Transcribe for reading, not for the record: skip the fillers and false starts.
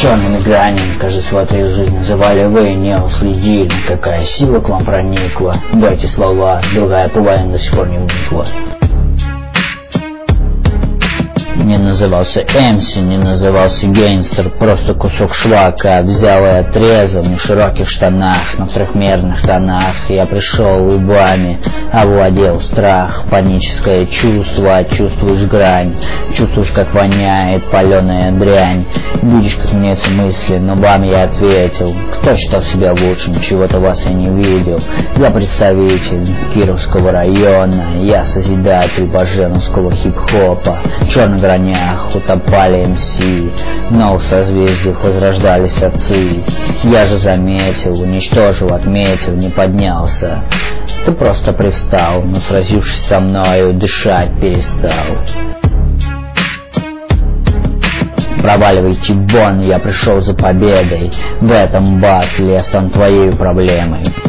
черными гранями, кажется, в этой жизни заваливая, не уследили, какая сила к вам проникла. В эти слова другая половина до сих пор не вникла. Не назывался МС, не назывался гейнстер, просто кусок шлака взял и отрезал в широких штанах, на трехмерных тонах. Я пришел лбами, овладел страх, паническое чувство, чувствуешь грань, чувствуешь, как воняет паленая дрянь, видишь, как меняются мысли, но вам я ответил: кто считал себя лучшим, чего-то вас я не видел. Я представитель Кировского района, я созидатель боженовского хип-хопа, черных гранях утопали МС, в новых созвездиях возрождались отцы. Я же заметил, уничтожил, отметил, не поднялся. Ты просто привстал, но сразившись со мною, дышать перестал. Проваливайте вон, я пришел за победой. В этом батле я стану твоей проблемой.